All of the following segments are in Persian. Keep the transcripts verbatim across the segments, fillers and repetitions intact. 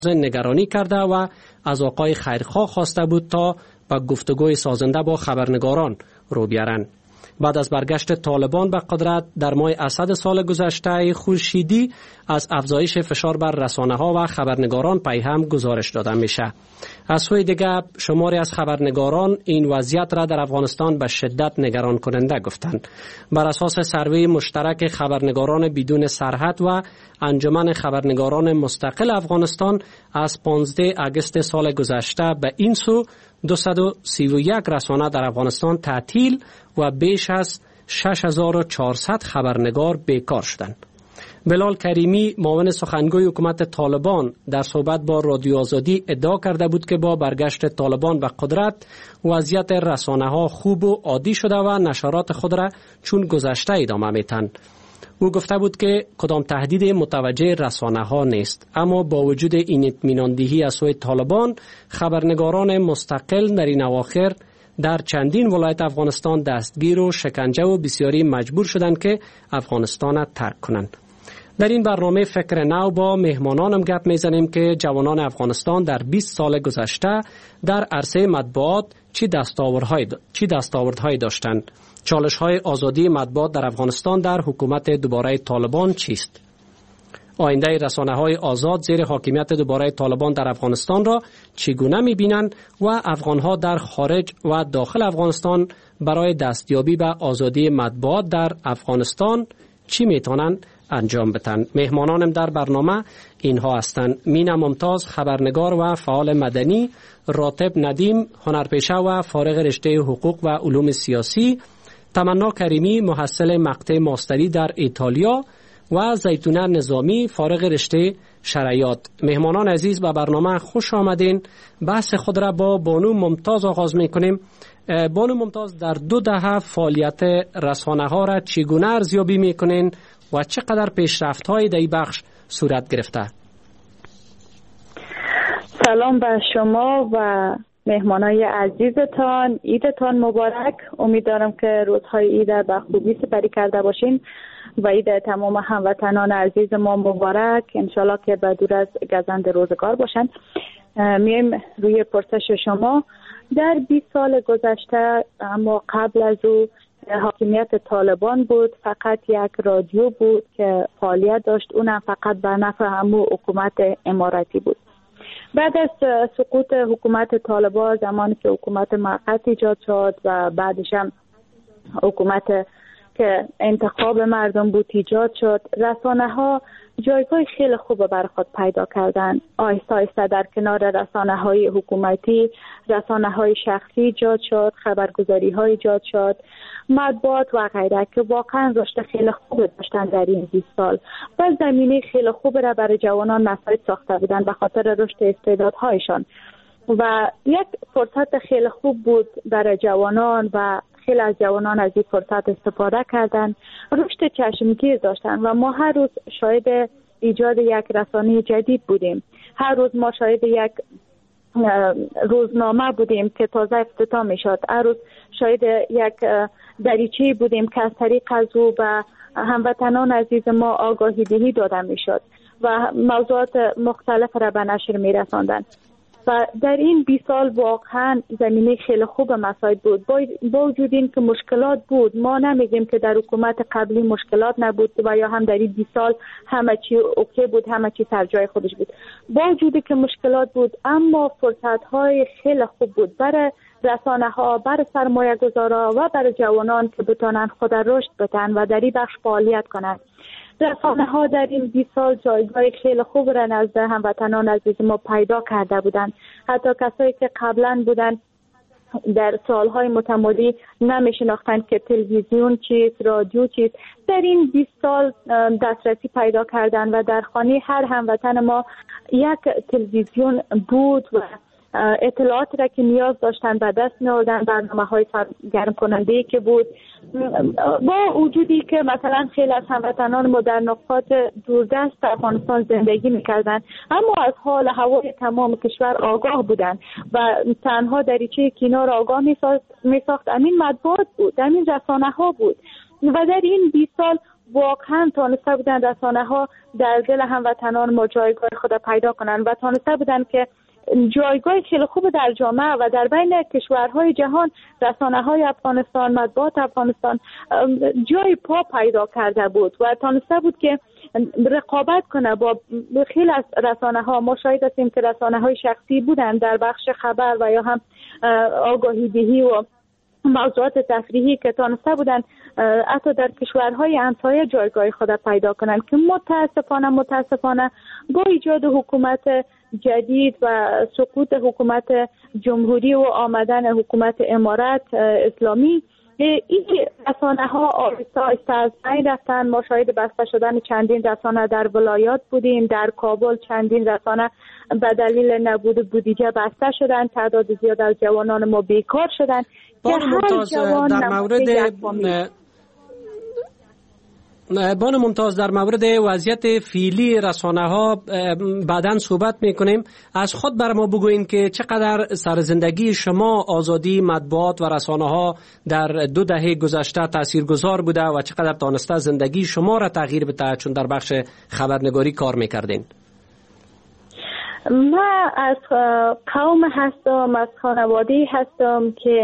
نگرانی کرده و از آقای خیرخواه خواسته بود تا به گفتگوی سازنده با خبرنگاران رو بیارن. بعد از برگشت طالبان به قدرت در ماه اسد سال گذشته خورشیدی از افزایش فشار بر رسانه‌ها و خبرنگاران پی هم گزارش داده میشه. از سوی دیگر شماری از خبرنگاران این وضعیت را در افغانستان به شدت نگران کننده گفتند. بر اساس سروی مشترک خبرنگاران بدون سرحد و انجمن خبرنگاران مستقل افغانستان از پانزده آگوست سال گذشته به این سو دویست و سی و یک رسانه در افغانستان تعطیل و بیش از شش هزار و چهارصد خبرنگار بیکار شدند. بلال کریمی معاون سخنگوی حکومت طالبان در صحبت با رادیو آزادی ادعا کرده بود که با برگشت طالبان به قدرت وضعیت رسانه‌ها خوب و عادی شده و نشرات خود را چون گذشته ادامه می‌دهند. او گفته بود که کدام تهدید متوجه رسانه‌ها نیست، اما با وجود این اطمینان دهی از سوی طالبان خبرنگاران مستقل در این اواخر در چندین ولایت افغانستان دستگیر و شکنجه و بسیاری مجبور شدند که افغانستان را ترک کنند. در این برنامه فکر نو با مهمانانم گپ میزنیم که جوانان افغانستان در بیست سال گذشته در عرصه مطبوعات چی دستاوردهایی چی دستاوردهایی داشتند. چالش‌های آزادی مطبوعات در افغانستان در حکومت دوباره طالبان چیست؟ آینده رسانه‌های آزاد زیر حاکمیت دوباره طالبان در افغانستان را چگونه می‌بینند و افغان‌ها در خارج و داخل افغانستان برای دستیابی به آزادی مطبوعات در افغانستان چی می‌توانند انجام بدن؟ مهمانانم در برنامه اینها هستند: مینا ممتاز، خبرنگار و فعال مدنی، راتب ندیم، هنرپیشه و فارغ رشته حقوق و علوم سیاسی، تمنا کریمی، محصل مقطع ماستری در ایتالیا و زیتونه نظامی، فارغ رشته شرعیات. مهمانان عزیز به برنامه خوش آمدین. بحث خود را با بانو ممتاز آغاز میکنیم. بانو ممتاز، در دو دهه فعالیت رسانه ها را چگونه ارزیابی میکنین و چقدر پیشرفت های در این بخش صورت گرفته؟ سلام به شما و مهمانای عزیزتان. عیدتان مبارک. امیدوارم که روزهای عید به خوبی سپری کرده باشین و عید تمام هموطنان عزیز ما مبارک. انشالله که به دور از گزند روزگار باشن. میایم روی پرسش شما. در بیست سال گذشته، اما قبل از او حاکمیت طالبان بود، فقط یک رادیو بود که فعالیت داشت، اونم فقط به نفع همون حکومت اماراتی بود. بعد از سقوط حکومت طالبان، زمانی که حکومت موقت ایجاد شد و بعدش هم حکومت که انتخاب مردم بود ایجاد شد، رسانه ها جایگاه خیلی خوب بر خود پیدا کردن. آهسته آهسته در کنار رسانه های حکومتی رسانه های شخصی ایجاد شد، خبرگزاری ها ایجاد شد، مطبوعات و غیره که واقعا رشد خیلی خوب داشتن در این بیست سال و زمینه خیلی خوب را برای جوانان مساعد ساخته بودن به خاطر رشد استعدادهایشان و یک فرصت خیلی خوب بود برای جوانان و خیلی از جوانان از این فرصت استفاده کردن، رشد چشمگیر داشتن و ما هر روز شاهد ایجاد یک رسانه جدید بودیم. هر روز ما شاهد یک روزنامه بودیم که تازه افتتاح می شد. هر روز شاهد یک دریچه بودیم که از طریق از او به هموطنان عزیز ما آگاهی دهی داده می شد و موضوعات مختلف را به نشر می رساندن. و در این بیست سال واقعا زمینه خیلی خوب مساعد بود. با وجود این که مشکلات بود، ما نمیگیم که در حکومت قبلی مشکلات نبود و یا هم در این بیست سال همه چی اوکی بود، همه چی سر جای خودش بود. با وجودی که مشکلات بود، اما فرصت های خیلی خوب بود برای رسانه ها، برای سرمایه گذارا و برای جوانان که بتونن خود رشد بدن و در این بخش فعالیت کنند. رسانه ها در این بیست سال جایگاه خیلی خوب را نزد هموطنان عزیز ما پیدا کرده بودند. حتی کسایی که قبلا بودن در سالهای متمادی نمیشناختند که تلویزیون چیست، رادیو چیست، در این بیست سال دسترسی پیدا کردن و در خانه هر هموطن ما یک تلویزیون بود و اطلاعات را که نیاز داشتن به دست می‌آوردن. برنامه‌های سرگرم کننده که بود، با وجودی که مثلا خیلی از هموطنان ما در نقاط دوردست افغانستان زندگی می‌کردن، اما از حال هوای تمام کشور آگاه بودند و تنها دریچه کنار آگاه می‌ساخت امین مطبوعات بود، امین رسانه‌ها بود. و در این بیست سال واقعا تانسته بودن رسانه ها در دل هموطنان ما جایگاه خود پیدا کنند و تانسته بودن که جایگاه خیلی خوب در جامعه و در بین کشورهای جهان رسانه های افغانستان، مطبوعات افغانستان جای پا پیدا کرده بود و تانسته بود که رقابت کنه با خیلی از رسانه ها. ما شاهد هستیم که رسانه های شخصی بودن در بخش خبر و یا هم آگاهی دهی و موضوعات تفریحی که تانسته بودن حتی در کشورهای همسایه جایگاه خود پیدا کنند که متاسفانه متاسفانه با ایجاد حکومت جدید و سقوط حکومت جمهوری و آمدن حکومت امارت اسلامی این رسانه ها آهسته آهسته از بین رفتن. ما شاهد بسته شدن چندین رسانه در ولایات بودیم، در کابل چندین رسانه به دلیل نبود بودجه بسته شدن، تعداد زیاد از جوانان ما بیکار شدن. بانو ممتاز در مورد بانو ممتاز در مورد وضعیت فعلی رسانه ها بعداً صحبت میکنیم. از خود بر ما بگوین که چقدر سرزندگی شما آزادی مطبوعات و رسانه ها در دو دهه گذشته تاثیرگذار بوده و چقدر تانسته زندگی شما را تغییر بده، چون در بخش خبرنگاری کار میکردین. من از قوم هستم، از خانواده‌ای هستم که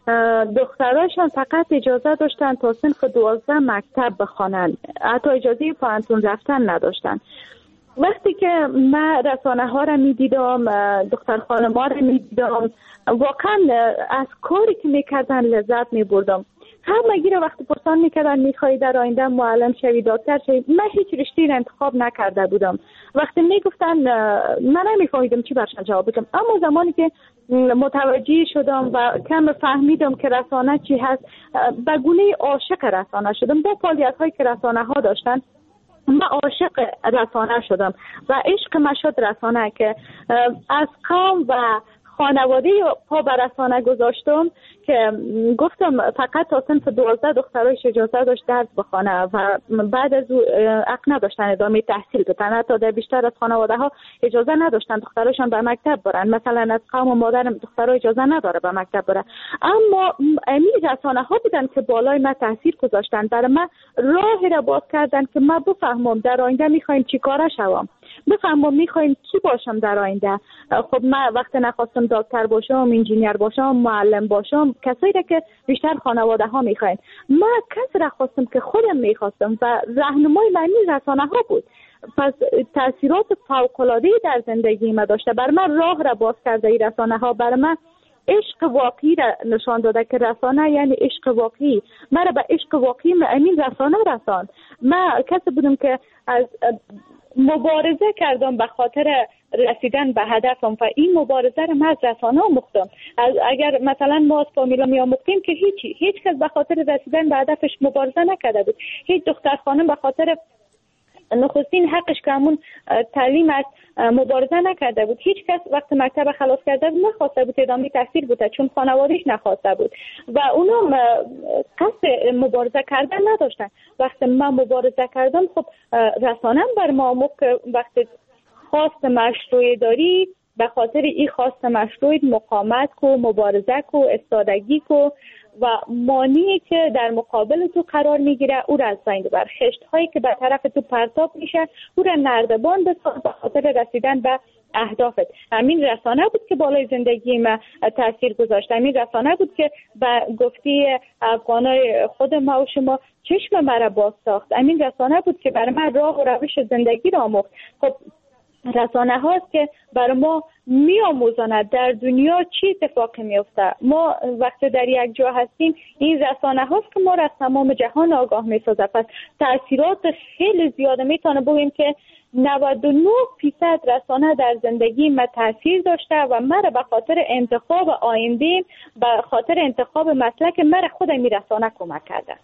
دختراشان فقط اجازه داشتن تا صنف دوازده مکتب بخوانند، حتی اجازه پانتون رفتن نداشتن. وقتی که من رسانه ها را می دیدم، دختر خانم ها را می دیدم، واقعا از کاری که می کردن لذت می بردم. همگی را وقتی پرسان میکردن میخوایی در آینده معلم شوی، دکتر شوی، من هیچ رشته را انتخاب نکرده بودم. وقتی میگفتن من نمیفهمیدم چی برشان جواب بدم، اما زمانی که متوجه شدم و کم فهمیدم که رسانه چی هست، به گونه عاشق رسانه شدم. با فعالیت هایی که رسانه ها داشتن من عاشق رسانه شدم و عشق من شد رسانه که از قوم و خانواده پا بر رسانه گذاشتم که گفتم فقط تا صنف دوازده دخترایش اجازه داشت درس بخوانه و بعد از او حق نداشتن ادامه تحصیل بکنن. حتی در بیشتر از خانواده ها اجازه نداشتن دخترایشان به مکتب برن. مثلا از قوم مادرم دخترای اجازه نداره به مکتب بره، اما امی رسانه ها بودن که بالای من تاثیر گذاشتن، برای من راهی را باز کردن که من بفهمم در آینده میخوایم چی کاره شوم، بفهمم میخوایم کی باشم در آینده. خب من وقت نخواستم دکتر باشم، انجینیر باشم، معلم باشم، کسایی را که بیشتر خانواده ها میخواین. من کسی را خواستم که خودم میخواستم و راهنمای من رسانه ها بود. پس تاثیرات فوق العاده در زندگی من داشته. بر من راه را باز کرده این رسانه ها، بر من عشق واقعی را نشان داده که رسانه یعنی عشق واقعی. من به عشق واقعی این رسانه رساند. من کسی بودم که از مبارزه کردم به خاطر رسیدن به هدفم و این مبارزه رو من از رسانه آموختم. اگر مثلا ما از فامیلا می آموختیم که هیچی هیچ کس به خاطر رسیدن به هدفش مبارزه نکرده بود. هیچ دختر خانم به خاطر نخستین حقش که همون تعلیم است مبارزه نکرده بود. هیچ کس وقت مکتب خلاص کرده بود نخواسته بود ادامه تحصیل بوده چون خانوادهش نخواسته بود و اونا قصد مبارزه کردن نداشتن. وقتی من مبارزه کردم خب رسانم بر ما موقع که وقتی خواست مشروع داری به خاطر این خواست مشروع مقاومت کو، مبارزه کو، استادگی کو و مانعی که در مقابل تو قرار میگیره او را از بین ببر. خشت هایی که به طرف تو پرتاب میشه او را نردبان بساز به خاطر رسیدن به اهدافت. همین رسانه بود که بالای زندگی من تاثیر گذاشت. همین رسانه بود که به گفتی افغانای خود ما و شما چشم مرا باز ساخت. همین رسانه بود که برای من راه و روش زندگی را آموخت. خب رسانه هاست که برای ما می آموزاند در دنیا چی اتفاقی می افته. ما وقتی در یک جا هستیم این رسانه هاست که ما را از تمام جهان آگاه می سازد. پس تأثیرات خیلی زیاده می تونه بگوییم که نود و نه درصد رسانه در زندگی ما تاثیر داشته و مرا به خاطر انتخاب آینده، به خاطر انتخاب مسلک مرا خود می رسانه کمک کرده.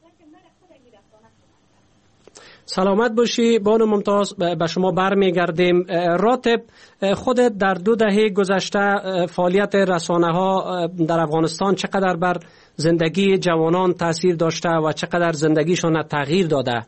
سلامت باشی بانو ممتاز. به شما برمیگردیم. راتب، خودت در دو دهه گذشته فعالیت رسانه ها در افغانستان چقدر بر زندگی جوانان تاثیر داشته و چقدر زندگیشان تغییر داده؟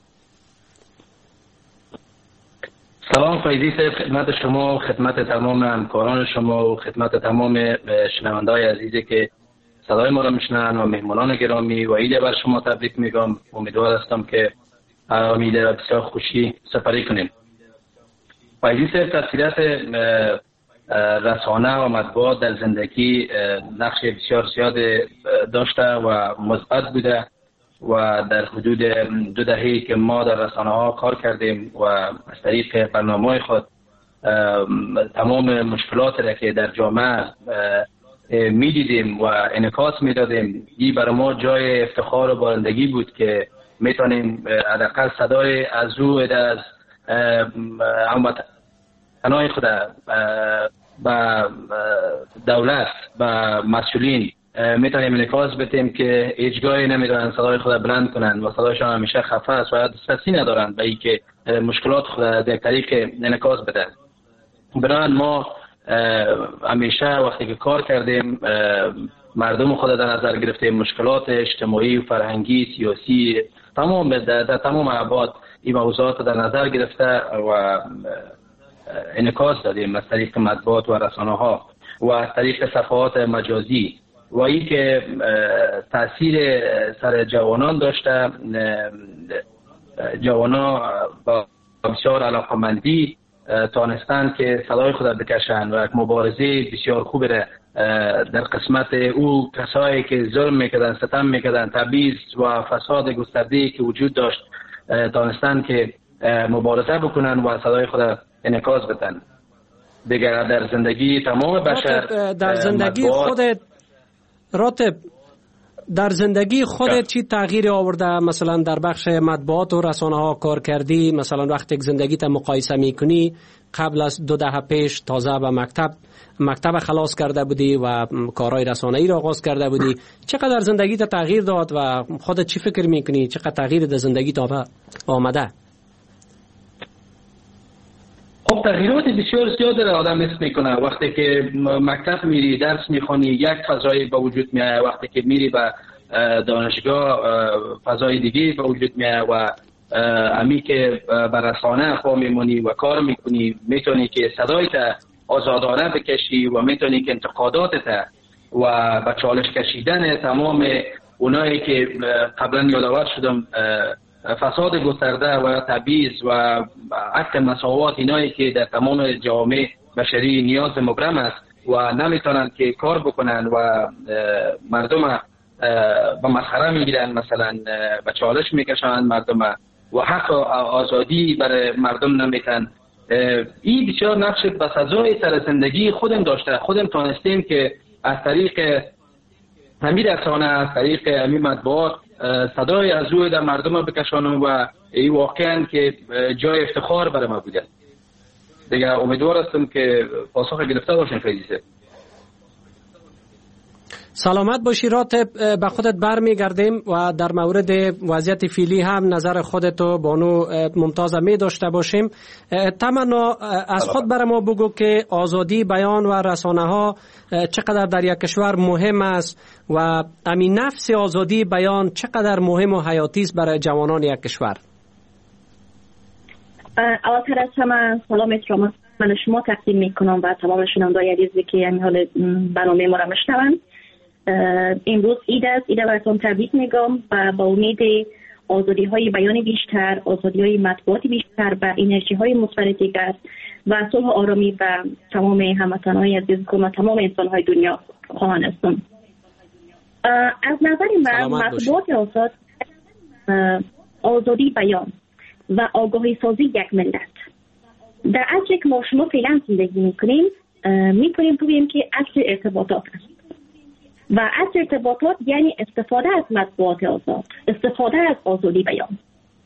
سلام فیضی صاحب، خدمت شما، خدمت تمام همکاران شما و خدمت تمام شنونده‌های عزیزی که صدای ما را میشنن و مهمانان گرامی و عید بر شما تبریک میگم. امیدوار هستم که امید بسیار خوشی سپری کنیم. فایزی صاحب تاثیرات رسانه و مطبوعات در زندگی نقش بسیار زیاد داشته و مثبت بوده و در حدود دو دهه‌ای که ما در رسانه ها کار کردیم و از طریق برنامه خود تمام مشکلات را که در جامعه می دیدیم و انعکاس می دادیم، این برای ما جای افتخار و بارندگی بود که می تونیم حداقل صدای از او از هموطنان خود با دولت و مسئولین می تونیم انعکاس بدیم که هیچ جایی نمیدونن صدای خود بلند کنن و صدایشان همیشه خفه است و دسترسی ندارن به این که مشکلات خود در طریق انعکاس بدن. برای ما همیشه وقتی که کار کردیم مردم خود در نظر گرفتیم، مشکلات اجتماعی و فرهنگی سیاسی تمام در تمام ابعاد این موضوعات در نظر گرفته و انعکاس دادیم از طریق مطبوعات و رسانه ها و از طریق صفحات مجازی و این که تاثیر سر جوانان داشته. جوانان با بسیار علاقمندی تانستند که صدای خود بکشند و یک مبارزه بسیار خوب را در قسمت او کسایی که ظلم میکردن، ستم میکردن، تبعیض و فساد گسترده‌ای که وجود داشت تانستند که مبارزه بکنن و صدای خود انعکاس بدن. دیگر در زندگی تمام بشر در زندگی خودت راتب در زندگی خودت چی تغییر آورده؟ مثلا در بخش مطبوعات و رسانه ها کار کردی، مثلا وقتی زندگی تا مقایسه میکنی قبل از دو دهه پیش تازه به مکتب مکتب خلاص کرده بودی و کارهای رسانه‌ای را آغاز کرده بودی، چقدر زندگی تا تغییر داد و خودت چی فکر میکنی چقدر تغییر در زندگی تا آمده؟ خب تغییرات بسیار زیاد را آدم حس میکنه. وقتی که مکتب میری درس میخونی یک فضایی به وجود میاد، وقتی که میری به دانشگاه فضای دیگه به وجود میاد و امی که به رسانه خو میمونی و کار میکنی میتونی که صدایت آزادانه بکشی و میتونی که انتقاداتت و به چالش کشیدن تمام اونایی که قبلا یادآور شدم فساد گسترده و تبعیض و عدم مساوات اینایی که در تمام جوامع بشری نیاز مبرم است و نمیتونن که کار بکنن و مردم به مسخره میگیرن، مثلا به چالش میکشن مردم و حق آزادی برای مردم نمیتن. این بسیار نقش بسزای سر زندگی خودم داشته. خودم تانستیم که از طریق همین رسانه، از طریق همین مطبوعات صدای از روی در مردم بکشانم و این واقعا که جای افتخار برای ما بوده. دیگه امیدوار هستم که پاسخ گرفته باشین فیضی. سلامت باشی راتب، به خودت برمیگردیم و در مورد وضعیت فعلی هم نظر خودتو بانو ممتاز می داشته باشیم. تمنا از خود برای ما بگو که آزادی بیان و رسانه ها چقدر در یک کشور مهم است و همین نفس آزادی بیان چقدر مهم و حیاتی است برای جوانان یک کشور. اولتر از همه سلامت را من شما تقدیم می کنم و تمام شنوندگان عزیزی که این حال برنامه ما را میشنوند. امروز عید است، عید براتون تبریک میگم و با امید آزادی های بیان بیشتر، آزادی های مطبوعات بیشتر و انرژی های مثبت دیگر و صلح و آرامی و تمام هموطنان عزیز و تمام انسان های دنیا خواهان هستم. از نظر من مطبوعات آزاد، آزادی بیان و آگاهی سازی یک ملت. در اصل که ما شما فعلا زندگی میکنیم میکنیم بگوییم که اصل ارتباطات است و اصل ارتباطات یعنی استفاده از مطبوعات آزاد، استفاده از آزادی بیان.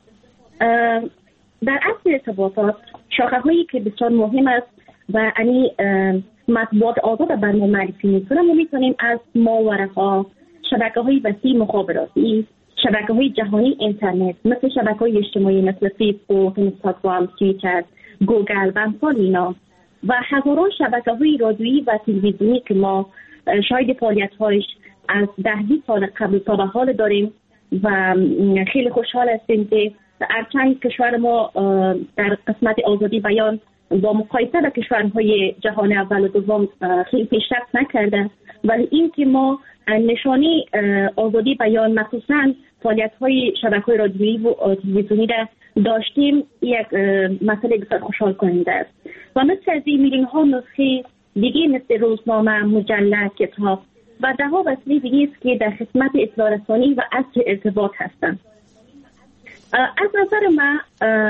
در اصل ارتباطات شاخه هایی که بسیار مهم است و یعنی مطبوعات آزاد بر ما معرفی میکنم و میتونیم از ماورا ها، شبکه های وسیع مخابراتی، شبکه های جهانی اینترنت مثل شبکه های اجتماعی مثل فیسبوک، اینستاگرام، توییتر، گوگل و امثال اینا و هزاران شبکه های رادیویی و تلویزیونی که ما شاید فعالیت هایش از ده بیست سال قبل تا به حال داریم و خیلی خوشحال هستیم که هرچند کشور ما در قسمت آزادی بیان با مقایسه با کشورهای جهان اول و دوم خیلی پیشرفت نکرده ولی این که ما نشانی آزادی بیان مخصوصا فعالیت‌های شبکه‌های رادیویی و تلویزیونی را داشتیم یک مسئله بسیار خوشحال کننده است و مثل از این میلیون ها نسخه دیگه مثل روزنامه، مجله، کتاب و ده ها وسیله دیگه است که در خدمت اطلاع رسانی و عصر ارتباط هستند. از نظر من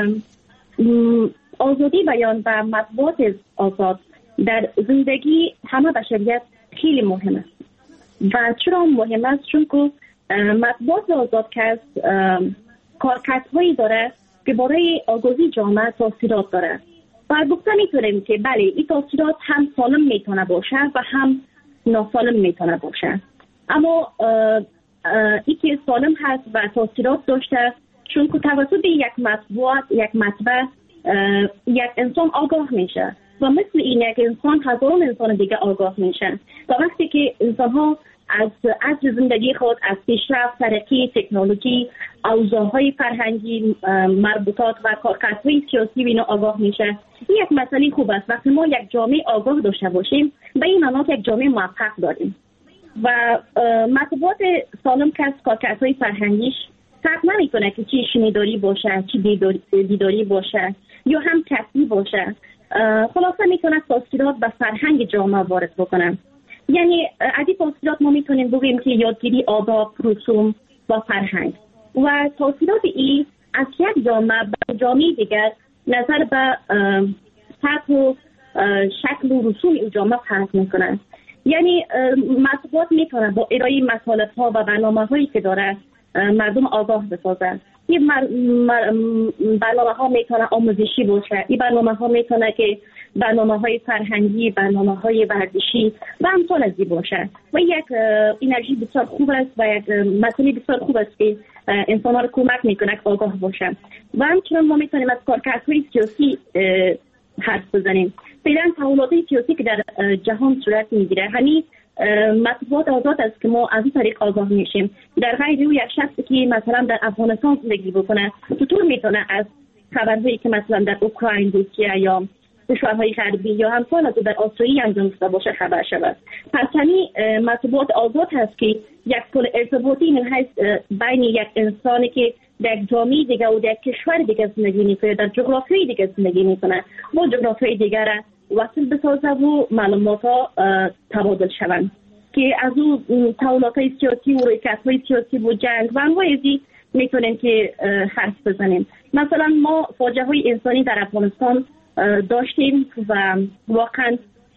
آزادی بیان و مطبوعات آزاد در زندگی همه بشریت خیلی مهم است. و چرا مهم است؟ چون که مطبوعات آزاد که از کارکردهایی داره که برای آگاهی جامعه تاثیرات داره و گفته میتونیم که بله این تاثیرات هم سالم میتونه باشه و هم ناسالم میتونه باشه، اما این که سالم هست و تاثیرات داشته چون که توسط یک مطبوعات یک مطبع یک انسان آگاه میشه و مثل این یک انسان هزاران انسان دیگه آگاه میشن تا وقتی که انسان ها از از زندگی خود، از پیشرفت، ترقی، تکنولوژی، اوضاعهای فرهنگی، مربوطات و کارکردهای سیاسی و اینا آگاه میشه. این یک مسئله خوب است. وقتی ما یک جامعه آگاه داشته باشیم به این معنی که یک جامعه موفق داریم و مطبوعات سالم که از کارکردهای فرهنگیش فرق نمیکنه که چی شنیداری باشه، چی دیداری, دیداری باشه یا هم کسی باشه، خلاصه میتونه تاثیرات به فرهنگ جامعه وارد بکنه. یعنی از این تاثیرات ما میتونیم بگیم که یادگیری آداب، رسوم و فرهنگ و تاثیرات این از یک جامعه به جامعه دیگر نظر به سطح و شکل و رسوم این جامعه فرق میکنه. یعنی مطبوعات میتونه با ارائه مطالب ها و برنامه هایی که داره مردم آگاه بسازن. این برنامه ها میتونه آموزشی باشه، این برنامه ها میتونه که برنامه های فرهنگی، برنامه های ورزشی و امثال از این باشه و یک انرژی بسیار خوب است و یک مسئله بسیار خوب است که انسان ها رو کمک میکنه که آگاه باشن. و همچنان ما میتونیم از کارکردهای سیاسی حرف بزنیم. فعلا تحولات سیاسی که در جهان صورت میگیره همین مطبوعات آزاد است که ما از این طریق آگاه میشیم. در غیر یک شخصی که مثلا در افغانستان زندگی بکنه چطور میتونه از خبرهایی که مثلا در اوکراین، روسیه یا کشورهای غربی یا همسال از در آسیایی انجام شده باشه خبر شود؟ پس همین مطبوعات آزاد هست که یک پل ارتباطی من حیث بین یک انسانی که در جامعه دیگه و در کشور دیگه زندگی میکنه، در جغرافیای دیگه زندگی میکنه و جغرافیای دیگه را وصل بسازه و معلومات ها تبادل شوند که از اون تحولات سیاسی و رویکردهای سیاسی و جنگ و انواع ازی میتونیم که حرف بزنیم. مثلا ما فاجعه های انسانی در افغانستان داشتیم و واقعا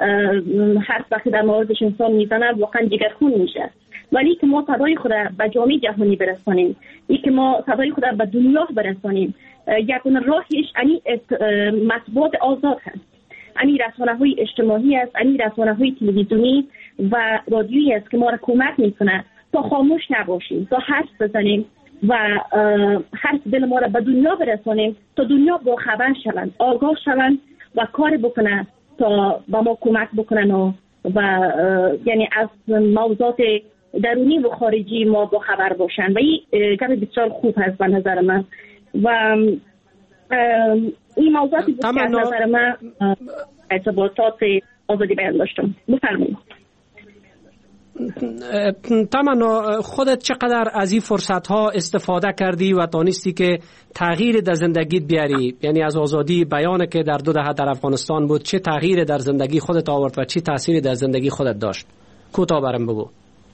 هر وقت در موردش انسان میزنه واقعا جگرخون میشه، ولی که ما صدای خود به جامعه جهانی برسانیم، این که ما صدای خود به دنیا برسانیم، یک راهش یعنی مطبوعات آزاد هست، یعنی رسانه های اجتماعی است، یعنی رسانه های تلویزیونی و رادیویی است که ما را کمک میکنه تا خاموش نباشیم، تا حرف بزنیم و حرف دل ما را به دنیا برسانیم تا دنیا با خبر شوند، آگاه شوند و کار بکنه تا به ما کمک بکنن و, و یعنی از موضوعات درونی و خارجی ما با خبر باشن و این کار بسیار خوب هست به نظر من و این موضوعاتی بود که از نظر من ارتباطات آزادی بیان داشتم. بفرمایید. تمنا، خودت چقدر از این فرصت ها استفاده کردی و تانستی که تغییر در زندگیت بیاری؟ یعنی از آزادی بیان که در دو دهه در افغانستان بود چه تغییر در زندگی خودت آورد و چه تأثیری در زندگی خودت داشت؟ کوتاه برام بگو.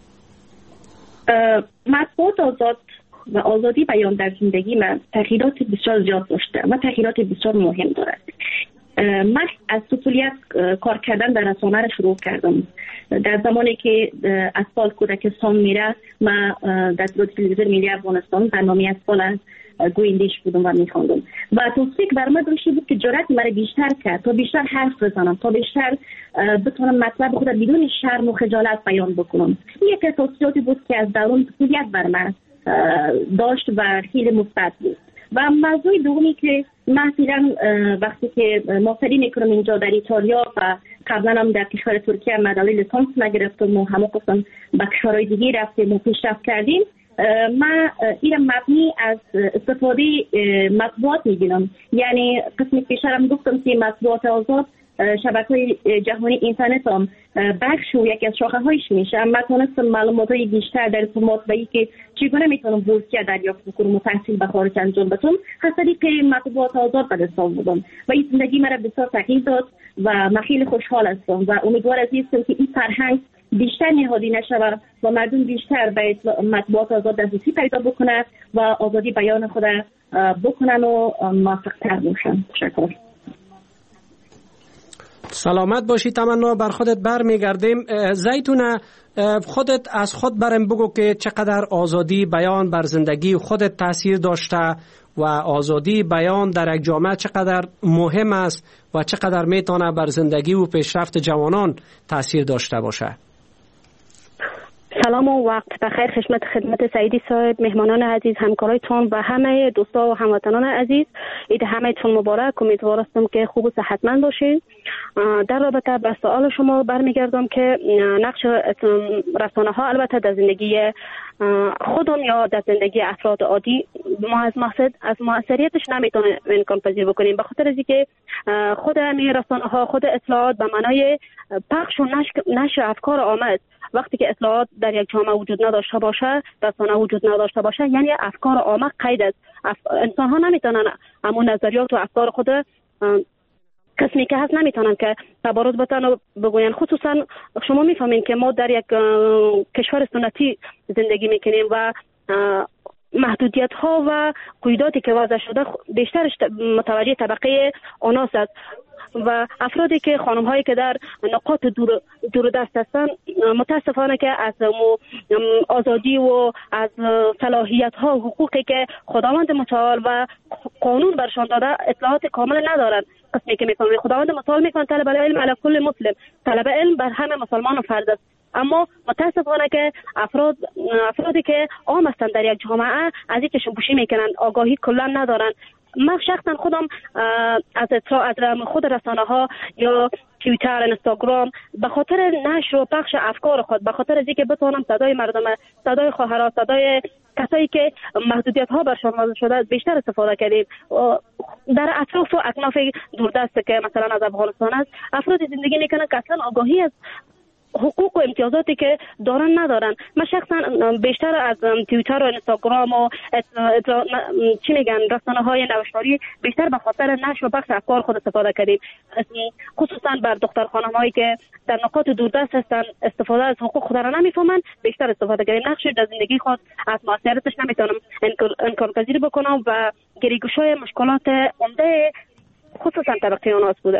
مطبوعات آزاد و آزادی بیان در زندگی من تغییرات بسیار زیاد داشته و تغییرات بسیار مهم دارد. من از طفولیت کار کردن در رسانه را شروع کردم. در زمانی که اطفال کودکستان میره من در تلویزیون ملی افغانستان برنامه اطفال گویندش بودم و میخواندم و توصیه بر من داشته بود که جرأت مرا بیشتر کرد تا بیشتر حرف بزنم، تا بیشتر بتونم مطلب خود بدون شرم و خجالت بیان بکنم. این یک توصیاتی بود که از درون طفولیت بر من داشت و خیلی مثبت بود. و موضوع دومی که من فعلا وقتی که ماستری میکنم اینجا در ایتالیا و قبلا هم در کشور ترکیه مدرسه لیسانس نگرفتم و همه قسم به کشورهای دیگه رفتیم و پیشرفت کردیم، من این مبنی از استفاده مطبوعات میگیرم. یعنی قسمی پیشترم گفتم که مطبوعات آزاد شبکه‌های جهانی اینترنت هم بخش و یکی از شاخه‌هایش میشه. من تونستم معلومات‌های بیشتر در ارتباط به اینکه چگونه میتونم بورسیه دریافت بکنم و تحصیل به خارج انجام بدم از طریق مطبوعات آزاد به دست آوردم و این زندگی مرا بسیار تغییر داد و من خیلی خوشحال هستم و امیدوار هستم که این فرهنگ بیشتر نهادی نشود و مردم بیشتر به مطبوعات آزاد دسترسی پیدا بکنه و آزادی بیان خود بکنن و موفق‌تر باشن. تشکر. سلامت باشی تمنا. بر خودت برمیگردیم. زیتونه، خودت از خود برم بگو که چقدر آزادی بیان بر زندگی خودت تاثیر داشته و آزادی بیان در یک جامعه چقدر مهم است و چقدر میتونه بر زندگی و پیشرفت جوانان تاثیر داشته باشه. سلام و وقت بخیر خدمت خدمت سعیدی صاحب، مهمانان عزیز، همکارایتون و همه دوستا و هموطنان عزیز. عید همه‌تون مبارک. امیدوارم که خوب و صحتمند باشین. در رابطه با سوال شما برمیگردم که نقش رسانه‌ها البته در زندگی خودم یا در زندگی افراد عادی ما از مقصد از موثریتش نمیتونه امکان پذیر بکنیم، به خاطر از اینکه خود همین رسانه‌ها خود اطلاعات به معنای پخش و نشر افکار عامه، وقتی که اطلاعات در یک جامعه وجود نداشته باشه، رسانه وجود نداشته باشه، یعنی افکار عامه قید است. اف... انسان ها نمیتونن اما نظریات و افکار خود کسی که هست نمیتونن که تبارز بتن و بگوین. خصوصا شما میفهمین که ما در یک کشور سنتی زندگی میکنیم و محدودیت ها و قیوداتی که وضع شده بیشترش متوجه طبقه آناس است و افرادی که خانم هایی که در نقاط دور دور دست هستند متاسفانه که از آزادی و از صلاحیت ها و حقوقی که خداوند متعال و قانون برشان داده اطلاعات کامل ندارند. قسمی که میفهمید خداوند متعال میگه طلب العلم علی کل مسلم، طلب علم بر همه مسلمان فرض است، اما متاسفانه که افراد افرادی که عام هستند در یک جامعه از این چشم‌پوشی میکنند، آگاهی کلا ندارند. من شخصا خودم از از خود رسانه ها یا توییتر، اینستاگرام به خاطر نشر و پخش افکار خود، به خاطر از اینکه بتونم صدای مردم، صدای خواهرها، صدای کسایی که محدودیت ها برشان وضع شده بیشتر استفاده کردیم. در اطراف و اکناف دوردست که مثلا از افغانستان است افراد زندگی میکنن که اصلا آگاهی از حقوق و امتیازاتی که دارن ندارن. من شخصا بیشتر از توییتر و اینستاگرام و چی میگن رسانه های نوشتاری بیشتر به خاطر نشر و پخش افکار خود استفاده کردیم، خصوصا بر دختر خانم هایی که در نقاط دوردست هستن استفاده از حقوق خود را نمیفهمن بیشتر استفاده کردیم. نقش در زندگی خود از موثریتش نمیتونم انکار پذیر بکنم و گریگوشای مشکلات عمده خصوصا طبقه آناس بوده.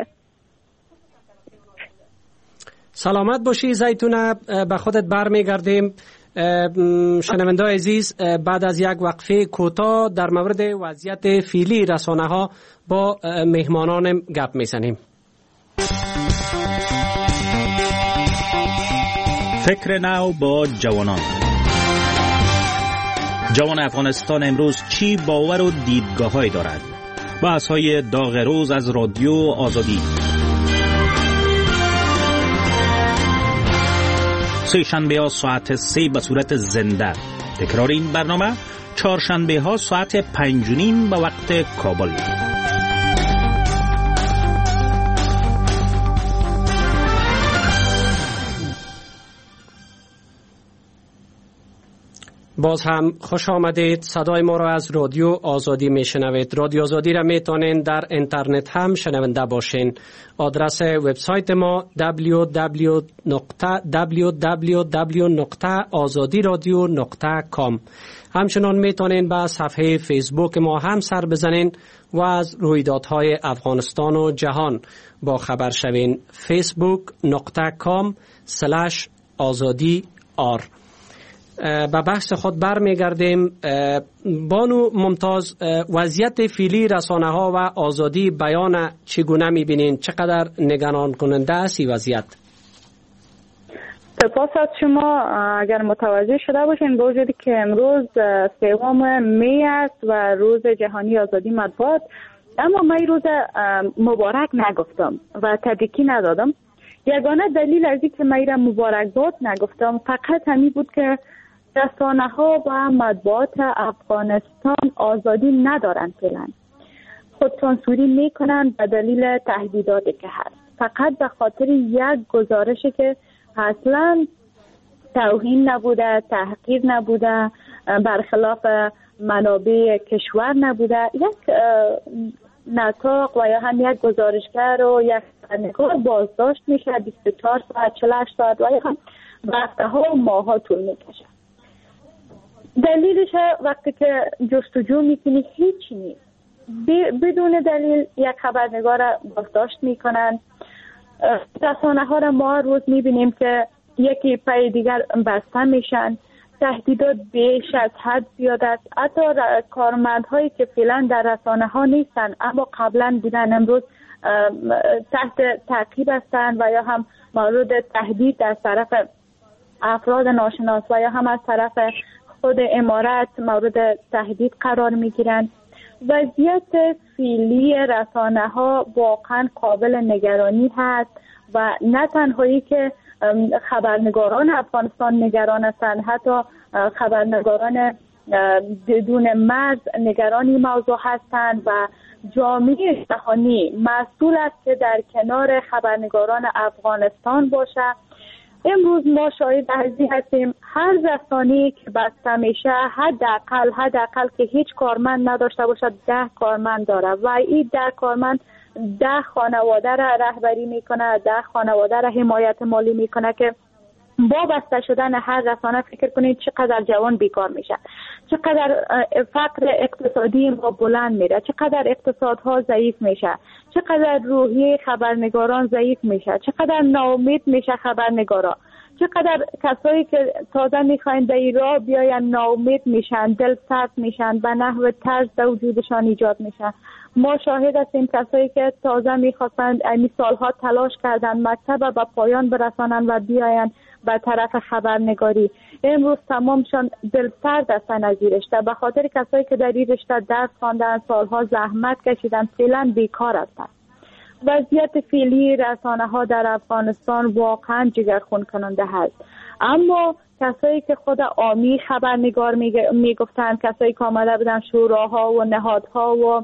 سلامت باشی زیتونه. به خودت برمیگردیم. شنونده عزیز، بعد از یک وقفه کوتاه در مورد وضعیت فعلی رسانه ها با مهمانان گپ میزنیم. فکر نو با جوانان. جوان افغانستان امروز چی باور و دیدگاه‌هایی دارد؟ بحث‌های داغ روز از رادیو آزادی. سه شنبه ها ساعت سه به صورت زنده. تکرار این برنامه چهارشنبه ها ساعت پنج و نیم به وقت کابل. باز هم خوش آمدید. صدای ما را از رادیو آزادی میشنوید. رادیو آزادی را میتونین در اینترنت هم شنونده باشین. آدرس وبسایت ما دبلیو دبلیو دبلیو دبلیو نقطه آزادی رادیو نقطه کام. همچنان میتونین به صفحه فیسبوک ما هم سر بزنین و از رویدادهای افغانستان و جهان با خبر شوین. فیسبوک نقطه کام سلش آزادی آر. به بحث خود برمیگردیم. بانو ممتاز، وضعیت فعلی رسانه ها و آزادی بیان چگونه میبینین؟ چقدر نگران کننده است این وضعیت؟ سپاس از شما. اگر متوجه شده باشین با وجودی که امروز سوم می است و روز جهانی آزادی مطبوعات، اما من روز مبارک نگفتم و تبریکی ندادم. یگانه دلیل از اینکه من را مبارکباد نگفتم فقط همین بود که رسانه ها و مطبوعات افغانستان آزادی ندارن فعلا، خود سانسوری میکنن به دلیل تهدیداتی که هست. فقط به خاطر یک گزارشی که اصلا توهین نبوده، تحقیر نبوده، برخلاف منابع کشور نبوده، یک نطاق و یا هم یک گزارشگر و یک خبرنگار بازداشت میشه بیست و چهار ساعت، چهل و هشت ساعت و یا هم وقتها و ماها طول میکشه. دلیلش وقتی که جستجو میکنی هیچی نیست، بدون دلیل یک خبرنگار بازداشت میکنن. رسانه ها را ما روز میبینیم که یکی پای دیگر بسته میشن، تهدیدات بیش از حد زیاد است. حتی کارمندهایی که فعلا در رسانه ها نیستن اما قبلا بودن امروز تحت تعقیب هستند و یا هم مورد تهدید از طرف افراد ناشناس و یا هم از طرف خود امارت مورد تهدید قرار میگیرند. وضعیت فعلی رسانه ها واقعا قابل نگرانی هست و نه تنهایی که خبرنگاران افغانستان نگران هستند، حتی خبرنگاران بدون مرز نگران این موضوع هستند و جامعه جهانی مسئول است که در کنار خبرنگاران افغانستان باشه. امروز ما شاهد ازی هستیم هر رسانه‌ای که بسته میشه حداقل حداقل که هیچ کارمند نداشته باشد ده کارمند داره و این ده کارمند ده خانواده را رهبری میکنه، ده خانواده را حمایت مالی میکنه که با بسته شدن هر رسانه فکر کنید چقدر جوان بیکار میشه، چقدر فقر اقتصادی ما بلند میره، چقدر اقتصادها ضعیف میشه، چقدر روحیه خبرنگاران ضعیف میشه، چقدر ناامید میشه خبرنگارا، چقدر کسایی که تازه میخواین در این راه بیاین ناامید میشن، دل سرد میشن، به نحو طرز در وجودشان ایجاد میشن. ما شاهد هستیم کسایی که تازه میخواستند این سالها تلاش کردن مکتب به پایان برسانن و بیاین به طرف خبرنگاری، امروز تمامشان دل سرد هستن از این رشته به خاطر کسایی که در این رشته درس خواندن، سالها زحمت کشیدن، فعلا بیکار هستند. وضعیت فعلی رسانه ها در افغانستان واقعا جگرخون کننده هست. اما کسایی که خود عامی خبرنگار میگفتن، کسایی که آمده بودن شوراها و نهادها و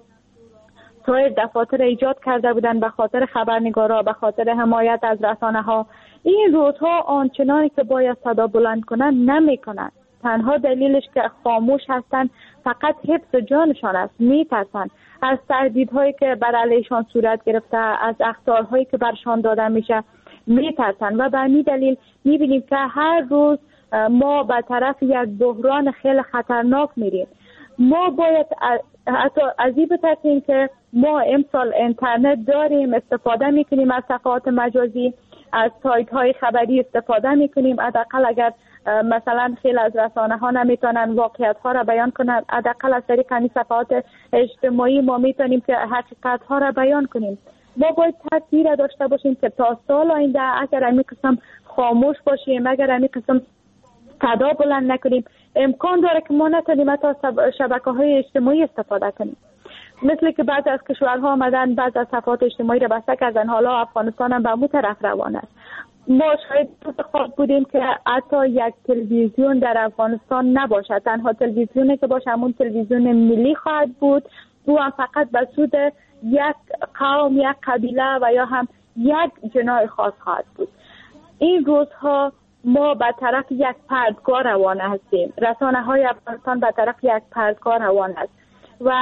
سایر دفاتر ایجاد کرده بودن به خاطر خبرنگارا، به خاطر حمایت از رسانه ها، این روزها آنچنانی که باید صدا بلند کنن نمی کنن. تنها دلیلش که خاموش هستن فقط حفظ جانشان است. می ترسن از تهدیدهایی که بر علیشان صورت گرفته، از اخطارهایی که برشان داده میشه می ترسن و به این دلیل می بینیم که هر روز ما به طرف یک بحران خیلی خطرناک میریم. ما باید حتی از این بترسیم که ما امسال اینترنت داریم، استفاده میکنیم از صفحات مجازی، از سایت های خبری استفاده میکنیم. حداقل اگر مثلا خیلی از رسانه ها نمیتونن واقعیت ها را بیان کنن، حداقل از طریق این صفحات اجتماعی ما میتونیم که حقیقت ها را بیان کنیم. ما باید تدبیر داشته باشیم که تا سال آینده اگر همین قسم خاموش باشیم، اگر همین قسم صدا بلند نکنیم، امکان داره که ما نتونیم حتی شبکه های اجتماعی استفاده کنیم. مثل که بعض از کشورها آمدن بعض از صفحات اجتماعی را بسته کردن، حالا افغانستان هم به اون طرف روان است. ما شاید خواهد بودیم که حتی یک تلویزیون در افغانستان نباشد، تنها تلویزیونی که باشه همون تلویزیون ملی خواهد بود، او هم فقط به سود یک قوم، یک قبیله و یا هم یک جناح خاص خواهد بود. این روزها ما به طرف یک پردگاه روان هستیم، رسانه های افغانستان به طرف یک پردگاه روان است و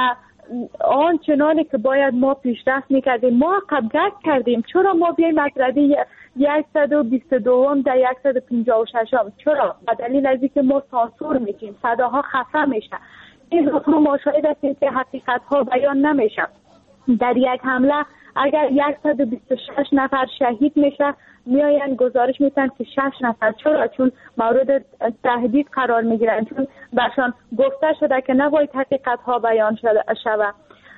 آن چنانی که باید ما پیشرفت میکردیم ما عقب کردیم. چرا ما بیایم از رده صد و بیست و دو در صد و پنجاه و شش؟ چرا؟ به دلیل از اینکه ما سانسور میشیم، صداها خفه میشه. این روزها ما شاهد هستیم که حقیقت ها بیان نمیشه. در یک حمله اگر صد و بیست و شش نفر شهید میشه، میاین گزارش میتن که شش نفر. چرا؟ چون مورد تهدید قرار میگیرن، چون برشان گفته شده که نباید حقیقت ها بیان شود.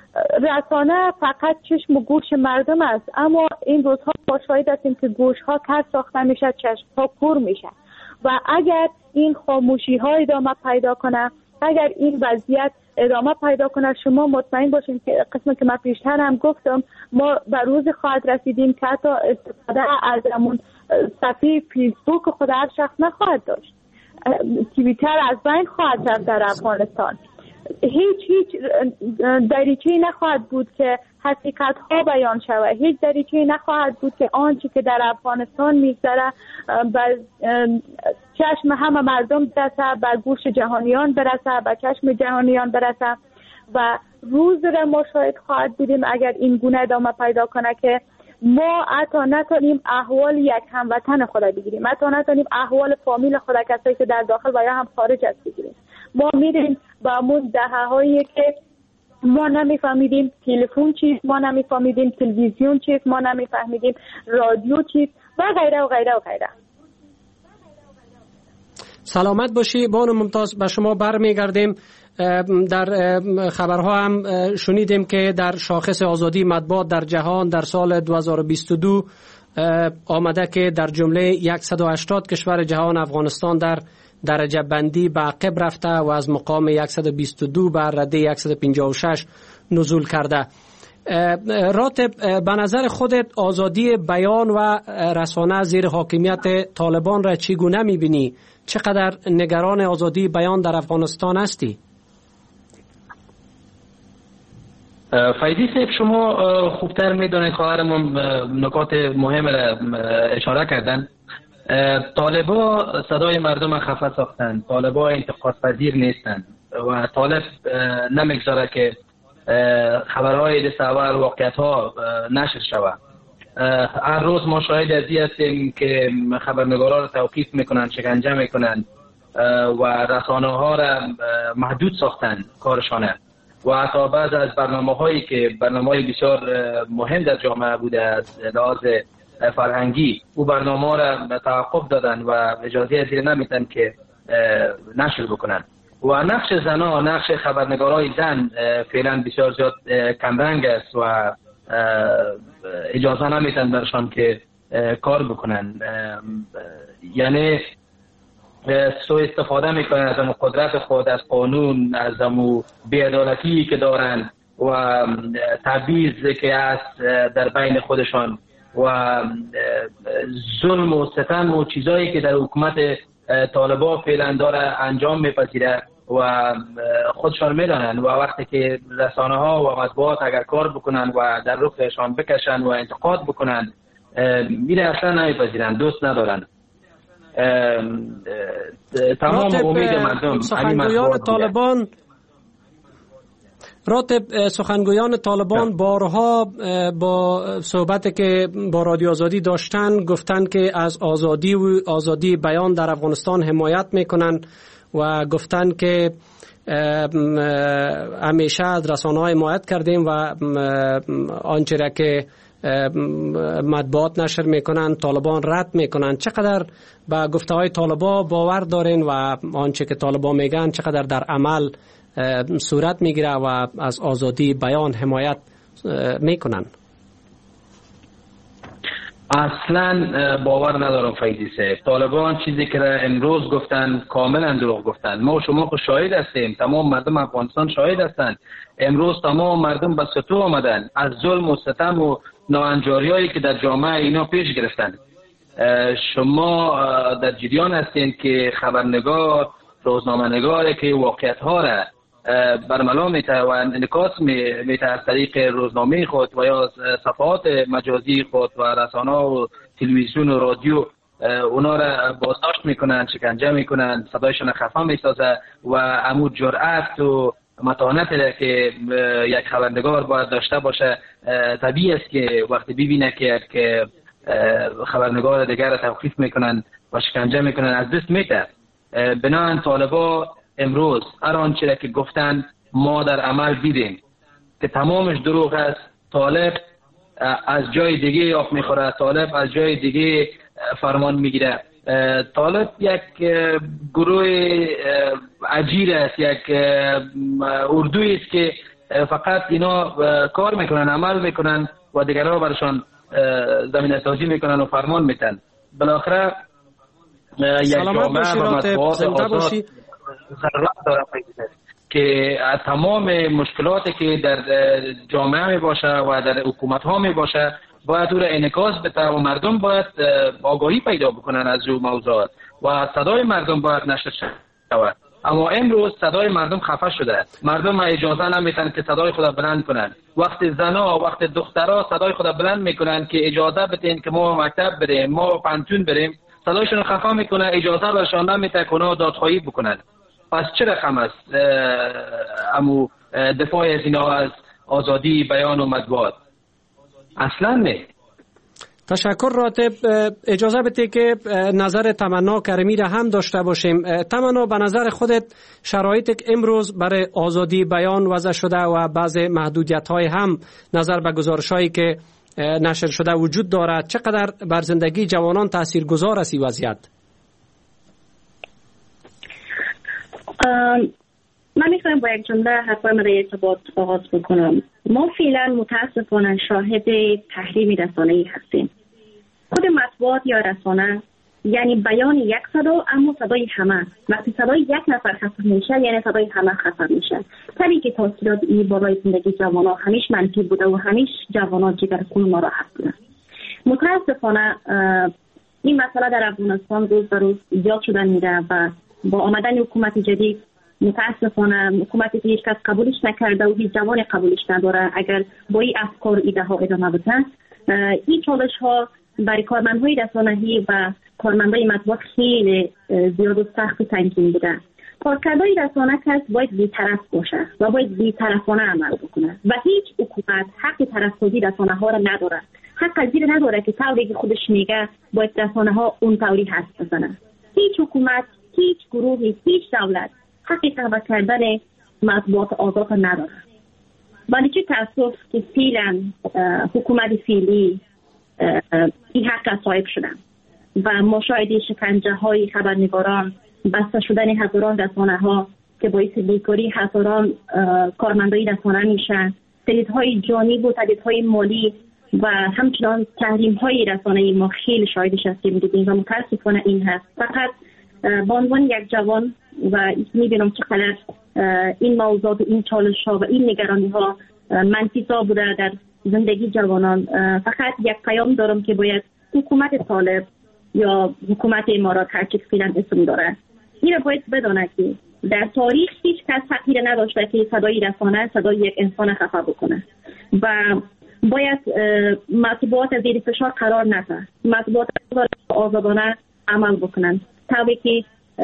رسانه فقط چشم و گوش مردم است، اما این روزها ما شاهد هستیم که گوش ها کج ساخته میشه، چشم ها کور میشه و اگر این خاموشی ها ادامه پیدا کنه، اگر این وضعیت ادامه پیدا کنه، شما مطمئن باشین که قسمی که من پیشتر هم گفتم، ما به روز خواهد رسیدیم که حتی استفاده از همون صفحه فیسبوک خود هر شخص نخواهد داشت، توییتر از بین خواهد رفت در افغانستان. هیچ هیچ دریچه‌ای نخواهد بود که حقیقت ها بیان شود. هیچ دریچه نخواهد بود که آنچه که در افغانستان میگذره به چشم همه مردم برسه، به گوش جهانیان برسه، به چشم جهانیان برسه و روز را ما شاید خواهد بودیم اگر این گونه ادامه پیدا کنه که ما حتی نتونیم احوال یک هموطن خود بگیریم، حتی نتونیم احوال فامیل خود، کسایی که در داخل و یا هم خارج است بگیریم. ما میریم با همون دهه هایی که ما نمیفهمیدیم تلفن چیست، ما نمیفهمیدیم تلویزیون چیست، ما نمیفهمیدیم رادیو چیست و غیره و غیره و غیره. سلامت باشی بانو ممتاز، به شما برمیگردیم. در خبرها هم شنیدیم که در شاخص آزادی مطبوعات در جهان در سال دو هزار و بیست و دو آمده که در جمله صد و هشتاد کشور جهان افغانستان در درجه بندی به عقب رفته و از مقام صد و بیست و دو بر رده صد و پنجاه و شش نزول کرده. راتب، به نظر خودت آزادی بیان و رسانه زیر حاکمیت طالبان را چگونه می‌بینی؟ چقدر نگران آزادی بیان در افغانستان هستی؟ فیضی صاحب، شما خوبتر میدونید، خواهرم نکات مهم را اشاره کردن. طالبا صدای مردم خفه ساختن، طالبا انتقاد پذیر نیستن و طالب نمیگذاره که خبرهای دستاور واقعیت ها نشر شود. هر روز ما شاهد ازی هستیم که خبرنگارا را توقیف میکنن، شکنجه میکنن و رسانه ها را محدود ساختن کارشانه و حتی بعض از برنامه هایی که برنامه های بسیار مهم در جامعه بوده از لحاظ فرهنگی، او برنامه را توقف دادن و اجازه ازی نمیتن که نشر بکنن. و نقش زنها، نقش خبرنگارای زن فعلا بسیار زیاد کمرنگ است و اجازه نمیتن برشان که کار بکنن. یعنی سوء استفاده میکنن از قدرت خود، از قانون، از بی‌عدالتی که دارن و تبعیض که هست در بین خودشان و ظلم و ستم و چیزایی که در حکومت طالبان فعلا داره انجام میپذیره و خودشان میدانن و وقتی که رسانه ها و مطبوعات اگر کار بکنن و در رخشان بکشن و انتقاد بکنن، میره اصلا نمیپذیرن، دوست ندارن. تمام امید مردم سخنگویان طالبان راتب سخنگویان طالبان بارها با صحبتی که با رادیو آزادی داشتن گفتن که از آزادی و آزادی بیان در افغانستان حمایت میکنن و گفتن که همیشه از رسانه‌های حمایت کردیم و آنچه را که مطبوعات نشر میکنن طالبان رد میکنن. چقدر به گفته های طالبان باور دارین و آنچه که طالبان میگن چقدر در عمل صورت میگیره و از آزادی بیان حمایت میکنن؟ اصلا باور ندارم فیضی صاحب. طالبان چیزی که امروز گفتن کاملا دروغ گفتن. ما و شما خود شاهد هستیم، تمام مردم افغانستان شاهد هستند. امروز تمام مردم به سطوح آمدن از ظلم و ستم و ناهنجاریایی که در جامعه اینا پیش گرفتن. شما در جریان هستین که خبرنگار، روزنامه‌نگاری که واقعیت ها را برملا میته و انعکاس میته از طریق روزنامه خود و یا صفحات مجازی خود و رسانه و تلویزیون و رادیو اونا را بازداشت میکنن، شکنجه میکنن، صدایشون خفه میسازه و عمود جرأت و متانت که یک خبرنگار باید داشته باشه طبیعی است که وقتی ببینه که که خبرنگار دیگر را توقیف میکنن و شکنجه میکنن از دست میته. بنابراین طالبا امروز هر آنچه که گفتن ما در عمل دیدیم که تمامش دروغ است. طالب از جای دیگه آب میخوره، طالب از جای دیگه فرمان میگیره. طالب یک گروه عجیب است، یک اردویی است که فقط اینا کار میکنن، عمل میکنن و دیگرها برشان زمینه سازی میکنن و فرمان میتن. بالاخره یک جامعه و مطبوعات آزاد ضرورت داره که تمام مشکلاتی که در جامعه می باشه و در حکومت ها می باشه باید او را انعکاس بده و مردم باید آگاهی پیدا بکنن از او موضوعات و صدای مردم باید نشر شود. اما امروز صدای مردم خفه شده. مردم اجازه نمیتن که صدای خود بلند کنن. وقتی زنا وقت دخترها صدای خود بلند میکنن که اجازه بدین که ما مکتب بریم، ما پانتون بریم، صدایشون خفه میکنه، اجازه برشان نمیتن کنه دادخواهی بکنن. پس چه رقم است امو دفاع از اینا از آزادی بیان و مطبوعات؟ اصلا نه. تشکر راتب. اجازه بده که نظر تمنا کریمی را هم داشته باشیم. تمنا، به نظر خودت شرایطی که امروز برای آزادی بیان وضع شده و بعض محدودیت های هم نظر به گزارش هایی که نشر شده وجود دارد، چقدر بر زندگی جوانان تأثیر گذار است این وضعیت؟ من میخوایم با یک جمله حرفای من ارتباط آغاز بکنم. ما فعلا متاسفانه شاهد تحریم رسانه‌ای هستیم. خود مطبوعات یا رسانه یعنی بیان یک صدا، اما صدای همه. وقتی صدای یک نفر خفه میشه یعنی صدای همه خفه میشه. طبیعی که تاثیرات این بالای زندگی جوانا همیش منفی بوده و همیش جوانا جگر خون ناراحت بودن. متاسفانه این مسئله در افغانستان روز به روز زیاد شدن میره و با آمدن حکومت جدید متاسفانه حکومتی که هیچ کس قبولش نکرده و هیچ جوانی قبولش نداره، اگر با این افکار ایده ها ادامه بدن، این چالش ها برای کارمندهای رسانه‌ای و کارمندهای مطبوعات خیلی زیاد و سخت و سنگین بوده. کارکردهای رسانه کس باید بی‌طرف باشه و باید بی‌طرفانه عمل بکنه و هیچ حکومت حق طرفسازی رسانه ها را نداره. حق از این نداره که طوری که خودش میگه باید رسانه ها اون طوری حرف بزنه. هیچ حکومت، هیچ گروهی، هیچ دولت حقی تابع کردن مطبوعات آزاد نداره. ولی چه تأسف که فعلا حکومت فعلی این حق صاحب شدن و مشاهده شکنجه های خبرنگاران، بسته شدن هزاران رسانه ها که باعث بیکاری هزاران کارمندای رسانه میشن، تهدیدهای جانی و تهدیدهای مالی و همچنان تحریم های رسانه‌ای ما خیلی شاهدش هستیم دیدیم و متاسفانه این هست. فقط به عنوان یک جوان و میبینم چقدر این موضوعات و این چالش ها و این نگرانی ها منفیسا بوده در زندگی جوانان. فقط یک پیام دارم که باید حکومت طالب یا حکومت امارات هر چی فعلا اسم داره این را باید بدانه که در تاریخ هیچ کس حقی نداشته که صدای رسانه صدای یک انسان خفه بکنه و باید مطبوعات از زیر فشار قرار نده. مطبوعات آزادانه عمل بکنن طوری که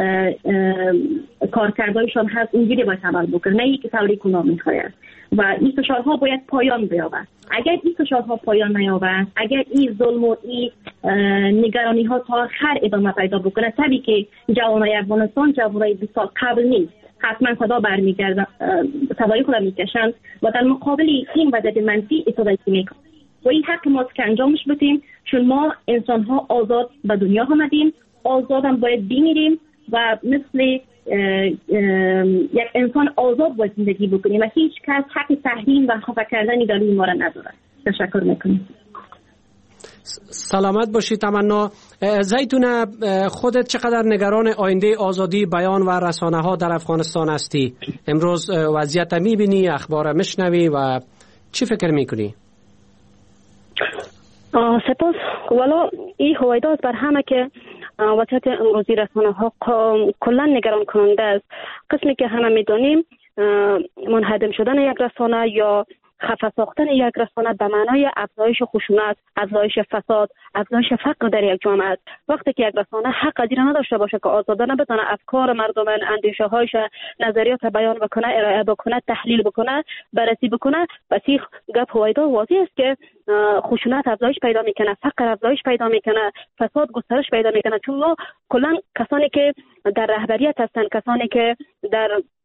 کارکردایشان هست اونجوری باید عمل بکنن، نه اینکه طوری کنار میخواید و این فشارها باید پایان بیابد. اگر این فشارها پایان نیابد، اگر این ظلم و این نگرانی ها تا آخر ادامه پیدا بکنه، طبیعی که جوانای افغانستان جوانای بیست سال قبل نیست، حتما صدا برمیگردن، صدای خود میکشند و در مقابل این وضعیت منفی استفاده میکنن و این حق ماست که انجامش بدیم، چون ما انسان ها آزاد به دنیا آمدیم، آزاد هم باید بمیریم و مثل یک انسان آزاد باید زندگی بکنیم و هیچ کس حق تحریم و خفه کردن دلیل ما را نداره. تشکر میکنیم. سلامت باشی تمنا. زیتونه، خودت چقدر نگران آینده آزادی بیان و رسانه ها در افغانستان هستی؟ امروز وضعیت میبینی، اخبار میشنوی و چی فکر میکنی؟ سپاس. والا این هویدا است بر همه که وضعیت امروزی رسانه ها کلا نگران کننده است. قسمی که همه میدونیم منهدم شدن یک رسانه یا خفه ساختن یک رسانه به معنای افزایش خشونت، افزایش فساد، افزایش فقر در یک جامعه است. وقتی که یک رسانه حق از این نداشته باشه که آزادانه بتونه افکار مردم، اندیشه هایش، نظریات بیان بکنه، ارائه بکنه، تحلیل بکنه، بررسی بکنه، پس این گپ هویدا واضح است که خشونت افزایش پیدا میکنه، فقر افزایش پیدا میکنه، فساد گسترش پیدا میکنه. چون ما کلا کسانی که در رهبریت هستن، کسانی که در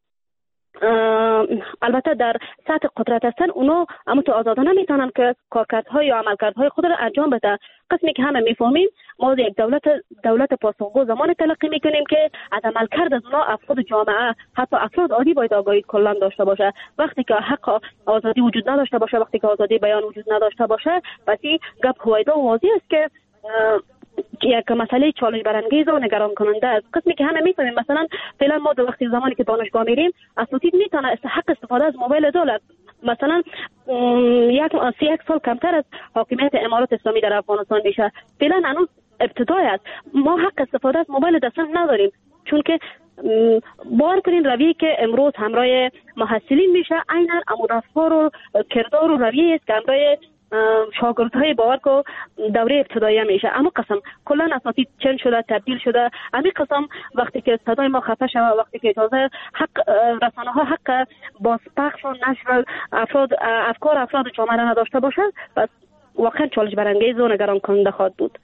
البته در سطح قدرت هستن، اونا اما تو آزادانه میتونن که کارکردهای یا عملکردهای خود را انجام بده. قسمی که همه میفهمیم ما یک دولت دولت پاسخگو زمان تلقی میکنیم که از عملکرد از اونا افراد جامعه، حتی افراد عادی باید آگاهی کلا داشته باشه. وقتی که حق آزادی وجود نداشته باشه، وقتی که آزادی بیان وجود نداشته باشه، پس این گپ هویدا واضح است که یک مسئله چالش برانگیز و نگران کننده است. قسمی که همه میفهمیم مثلا فعلا ما در وقتی زمانی که دانشگاه میریم اساتید میتونه حق استفاده از موبایل دولت، مثلا یک سی یک سال کمتر از حاکمیت امارات اسلامی در افغانستان میشه. فعلا هنوز ابتدای است. ما حق استفاده از موبایل دسترس نداریم، چون که باور کنین رویه که امروز همراه محصلین میشه عیناً امو رفتار و کردار و رویه است که همراه شاگردهای باور کو دوره ابتدایی میشه. اما قسم کلا اساتید چنج شده، تبدیل شده. امی قسم وقتی که صدای ما خفه شده، وقتی که اجازه حق رسانه ها حق بازپخش و نشر افراد افکار افراد جامعه را نداشته باشه، پس واقعا چالش برانگیز و نگران کننده خواهد بود.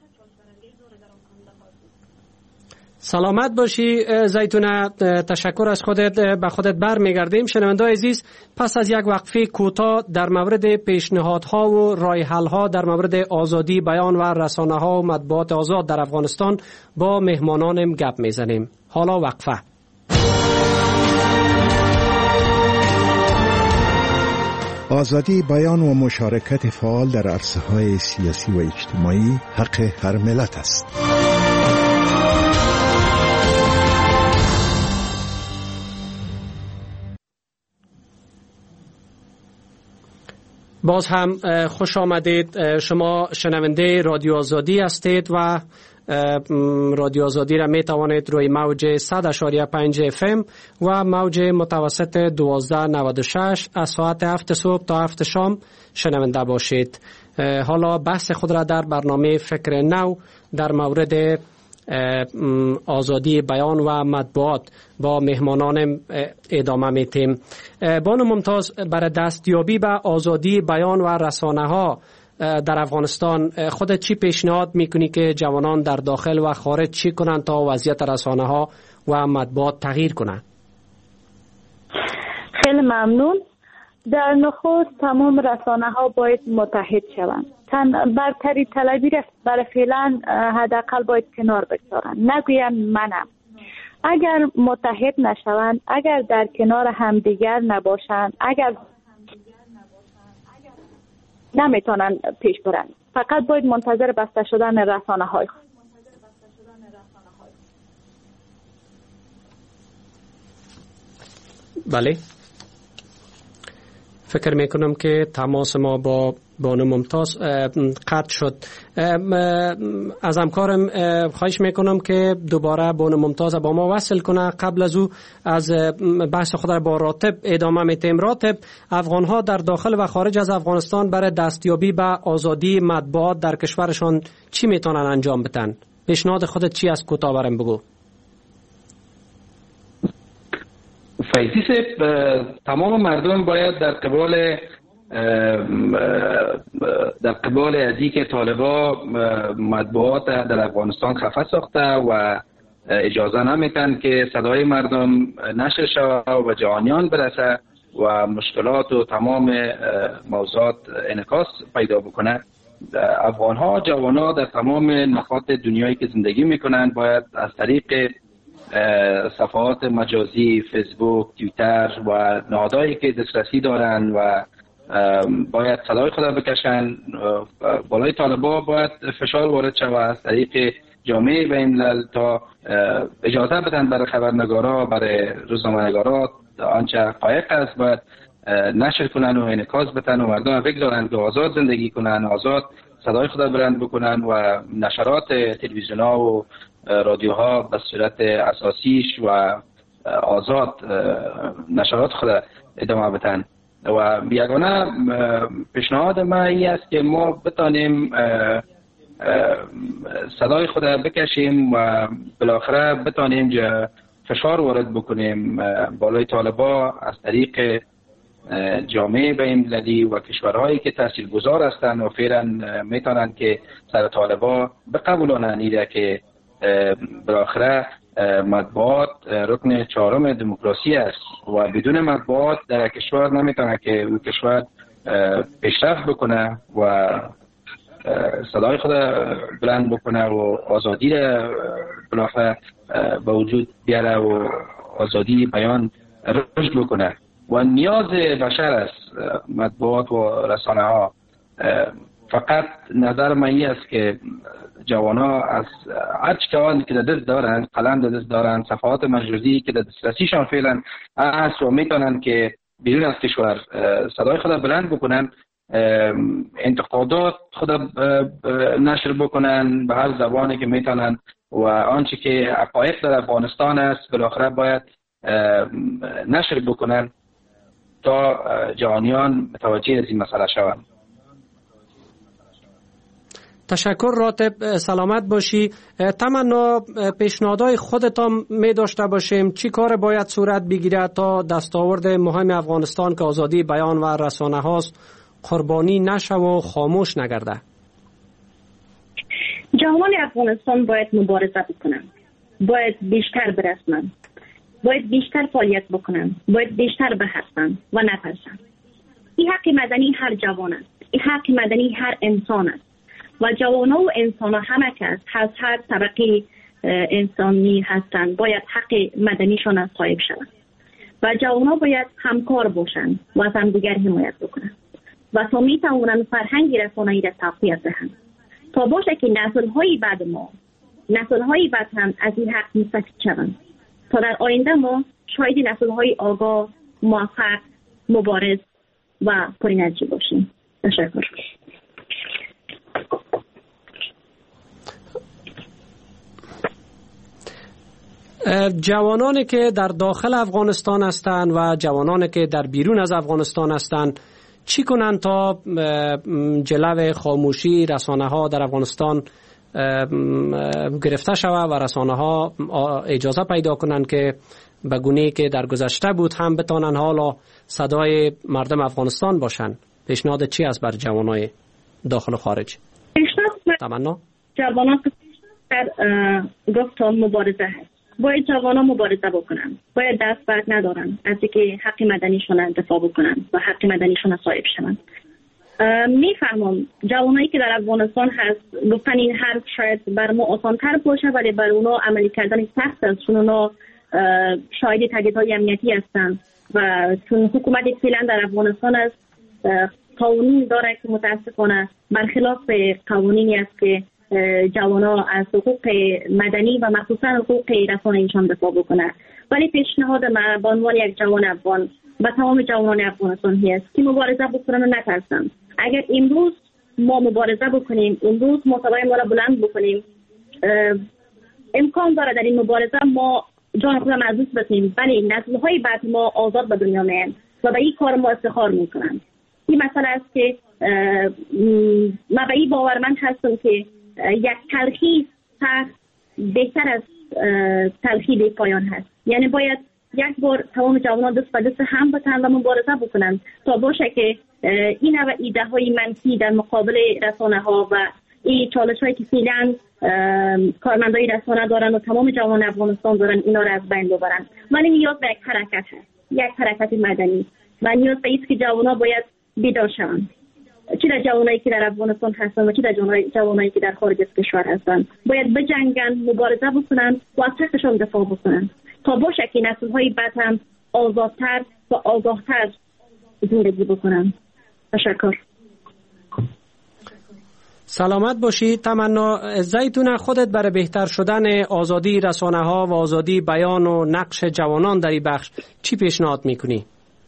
سلامت باشی زیتونه، تشکر از خودت. به خودت بر میگردیم. شنونده عزیز، پس از یک وقفه کوتاه در مورد پیشنهادها و راه حل‌ها در مورد آزادی بیان و رسانه‌ها و مطبوعات آزاد در افغانستان با مهمانانم گپ میزنیم. حالا وقفه. آزادی بیان و مشارکت فعال در عرصه‌های سیاسی و اجتماعی حق هر ملت است. باز هم خوش آمدید. شما شنونده رادیو آزادی هستید و رادیو آزادی را می توانید روی موج صد و پنج اف ام و موج متوسط دوازده نود و شش از ساعت هفت صبح تا هفت شام شنونده باشید. حالا بحث خود را در برنامه فکر نو در مورد آزادی بیان و مطبوعات با مهمانان ادامه میتیم. بانو ممتاز، برای دستیابی به آزادی بیان و رسانه ها در افغانستان خودت چی پیشنهاد میکنی که جوانان در داخل و خارج چی کنند تا وضعیت رسانه ها و مطبوعات تغییر کنند؟ خیلی ممنون. در نخست تمام رسانه ها باید متحد شوند. تن برتری طلبی را برای فعلا حداقل باید کنار بگذارند. نگویند منم. اگر متحد نشوند، اگر در کنار همدیگر نباشند، اگر نمیتونن پیش برند. فقط باید منتظر بسته شدن رسانه های. بله، فکر میکنم که تماس ما با بانو ممتاز قطع شد. از همکارم خواهش میکنم که دوباره بانو ممتاز با ما وصل کنه. قبل از او از بحث خود را با راتب ادامه میتیم. راتب، افغان ها در داخل و خارج از افغانستان برای دستیابی به آزادی مطبوعات در کشورشان چی میتونن انجام بدن؟ پیشنهاد خودت چی از کوتاه برام بگو. فیضی صاحب، تمام مردم باید در قبال در قبال ازی که طالبا مطبوعات در افغانستان خفه ساخته و اجازه نمیتن که صدای مردم نشر شود و جهانیان برسه و مشکلات و تمام موضوعات انعکاس پیدا بکنه. افغان ها، جوان ها در تمام نقاط دنیایی که زندگی میکنن باید از طریق صفحات مجازی، فیسبوک، توییتر و نهادهایی که دسترسی دارن و باید صدای خود بکشن. بالای طالبا باید فشار وارد شود از طریق جامعه بین الملل تا اجازه بدن برای خبرنگارا، برای روزنامه‌نگارا آنچه حقایق است باید نشر کنن و انعکاس بدن و مردم بگذارن که آزاد زندگی کنن، آزاد صدای خود بلند بکنن و نشرات تلویزیون‌ها و رادیوها به صورت اساسیش و آزاد نشرات خود ادامه بدن. و یگانه پیشنهاد من این است که ما بتانیم صدای خود بکشیم و بالاخره بتانیم فشار وارد بکنیم بالای طالبا از طریق جامعه بین‌المللی و کشورهایی که تاثیرگذار هستند و فعلا میتونن که سر طالبا بقبولانن ایده که بالاخره مطبوعات رکن چهارم دموکراسی است و بدون مطبوعات در کشور نمیتونه که اون کشور پیشرفت بکنه و صدای خود بلند بکنه و آزادی را بالاخره به وجود بیاره و آزادی بیان رشد بکنه. و نیاز بشر است مطبوعات و رسانه ها. فقط نظر من این است که جوانا از هر چیزی که دست دارن، قلم دست دارن، صفحات مجازی که دسترسیشان فعلا هست و میتونن که بیرون از کشور صدای خود بلند بکنن، انتقادات خود نشر بکنن به هر زبانی که میتونن و آنچه که حقایق در افغانستان است بالاخره باید نشر بکنن تا جهانیان متوجه از این مسئله شوند. تشکر راتب، سلامت باشی. تمنا پیشنهادهای خودتان می داشته باشیم چی کار باید صورت بگیره تا دستاورد مهم افغانستان که آزادی بیان و رسانه هاست قربانی نشه و خاموش نگرده؟ جوانان افغانستان باید مبارزه بکنن، باید بیشتر برسنن، باید بیشتر فعالیت بکنن، باید بیشتر بحثن و نترسن. این حق مدنی هر جوان است، این حق مدنی هر انسان است و جوانان و انسان همه کس از هر طبقه انسانی هستند باید حق مدنیشان صاحب شوند و جوانان باید همکار باشند و از همدیگر حمایت بکنند و تا می توانند فرهنگ رسانه‌ای را تقویت دهند تا باشه که نسل‌های بعد ما، نسل‌های بعد هم از این حق مستفید شوند تا در آینده ما شاید نسل‌های آگاه، موفق، مبارز و پرانرژی باشیم. تشکر. جوانانی که در داخل افغانستان هستند و جوانانی که در بیرون از افغانستان هستند چی کنند تا جلو خاموشی رسانه ها در افغانستان گرفته شود و رسانه ها اجازه پیدا کنند که به گونه‌ای که در گذشته بود هم بتانند حالا صدای مردم افغانستان باشند؟ پیشنهاد چی است بر جوانای داخل و خارج؟ تمنا جوانان در گفتم مبارزه هست. باید جوانان مبارزه بکنن، باید دست برد ندارن از اینکه حق مدنیشون دفاع بکنن و حق مدنیشون صاحب شون. میفهمم جوانایی که در افغانستان هست گفتن این حرف شاید بر ما آسان‌تر باشه ولی بر اونا عملی کردن سخت است چون اونا شاهد تهدیدهای امنیتی هستند و چون حکومت فعلا در افغانستان است قوانین داره که متاسفانه برخلاف قوانینی است که جوانا از حقوق مدنی و مخصوصا حقوق رسانه‌ایشان دفاع بکنه. ولی پیشنهاد من به عنوان یک جوان افغان و تمام جوانان افغانستان است که مبارزه بکنن و نترسن. اگر امروز ما مبارزه بکنیم، امروز ما صدای ما را بلند بکنیم، امکان داره در این مبارزه ما جان خود را محفوظ بکنیم، ولی نسل‌های بعد ما آزاد به دنیا میان و به این کار ما افتخار میکنن. این مسئله است که من به این باورمند هستم که یک تلخی سخت بهتر از تلخی بی پایان هست. یعنی باید یک بار تمام جوانان دست به دست هم بتن و مبارزه بکنن تا باشه که این و ایده های منفی در مقابل رسانه ها و این چالش هایی که فعلا کارمندای رسانه دارن و تمام جوانان افغانستان دارن اینا را از بین ببرن. ولی نیاز به یک حرکت هست، یک حرکت مدنی و نیاز به است که جوانان باید بیدار شوند، چی در جوانایی که در افغانستان هستن و چی در جوانایی که در خارج از کشور هستن. باید بجنگن، مبارزه بکنن و از حقشون دفاع بکنن تا باشه که نسل‌های بعد هم آزادتر و آگاهتر زندگی بکنن. تشکر. سلامت باشی. تمنا زیتون خودت برای بهتر شدن آزادی رسانه ها و آزادی بیان و نقش جوانان در این بخش چی پیشنهاد میکنی؟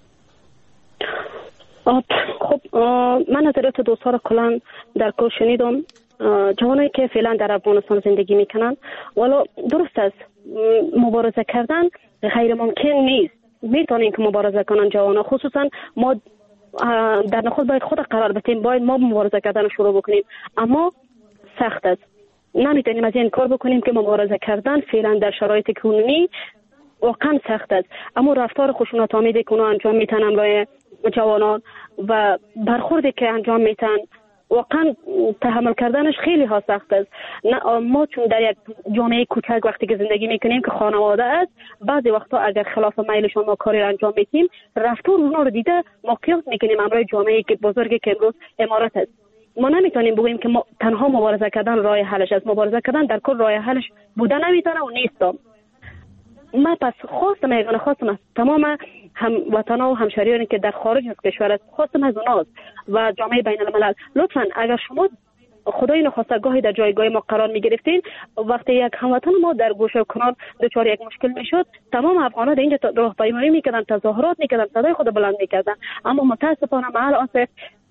خب من نظرات دوستا را کلان در کل شنیدم. جوانایی که فعلا در افغانستان زندگی میکنن والا درست است مبارزه کردن غیر ممکن نیست، میتونن که مبارزه کنن جوانا، خصوصا ما در نخود باید خود قرار بدیم، باید ما مبارزه کردن شروع بکنیم، اما سخت است. نمیتونیم از این کار بکنیم که مبارزه کردن فعلا در شرایط کنونی واقعا سخت است، اما رفتار خشونت آمیزی که اونا انجام میتن امروی جوانان و برخوردی که انجام میتن واقعا تحمل کردنش خیلی ها سخت است. ما چون در یک جامعه کوچک وقتی که زندگی میکنیم که خانواده است، بعضی وقتا اگر خلاف میلشون ما کاری انجام میدیم رفتار اونا رو دیده ما قیاس میکنیم امروی جامعه که بزرگی که امروز امارات است. ما نمیتونیم بگوییم که ما تنها مبارزه کردن راه حلش است. مبارزه کردن در کل راه حلش بوده نمیتونه و نیست. من پس خواستم یگانه خواستم از تمام هموطنان و همشهریانی که در خارج از کشور است، خواستم از اوناست و جامعه بین الملل لطفاً اگر شما خدای نخواستگاهی در جایگاه ما قرار می گرفتین، وقتی یک هموطن ما در گوشه و کنار دچار یک مشکل میشد تمام افغانان در اینجا راهپیمایی میکردن، تظاهرات میکردن، صدای خود بلند میکردن، اما متاسفانه مع الاسف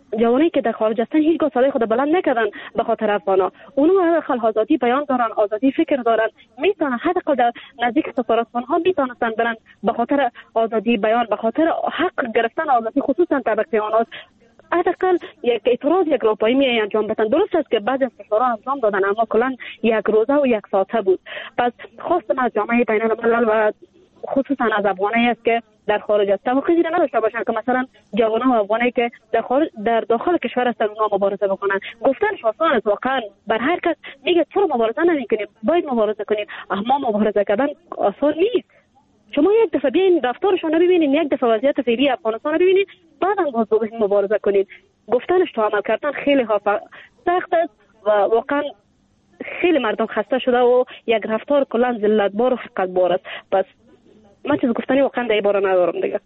جوانی که در خارج هستن هیچگاه صدای خود بلند نکردن به خاطر افغانا. اونها خل آزادی بیان دارن، آزادی فکر دارن، میتونن حداقل در نزدیک سفارتخانه ها میتونستن برن به خاطر آزادی بیان، به خاطر حق گرفتن آزادی خصوصا طبقه آنها حداقل یک اعتراض یک راهپایی می انجام بدن. درست است که بعضی از کشورها انجام دادن اما کلا یک روزه و یک ساعته بود. پس خواستم از جامعه بین الملل و خصوصا از افغانایی است که در خارج است توقعی نداشته باشن که مثلا جوانان افغانی که در خارج در داخل کشور هستن اونها مبارزه بکنن. گفتنش آسان است واقعا، بر هر کس میگه چرا مبارزه نمیکنیم، باید مبارزه کنیم، اما مبارزه کردن آسان نیست. شما یک دفعه بیاین رفتارشون رو ببینید، یک دفعه وضعیت فعلی افغانستان رو ببینید، بعداً باز بگید مبارزه کنید. گفتنش تو عمل کردن خیلی سخت است و واقعا خیلی مردم خسته شده و یک رفتار کلا ذلتبار و حقارتبار است. پس من چیز گفتنی واقعا در این باره ندارم دیگه.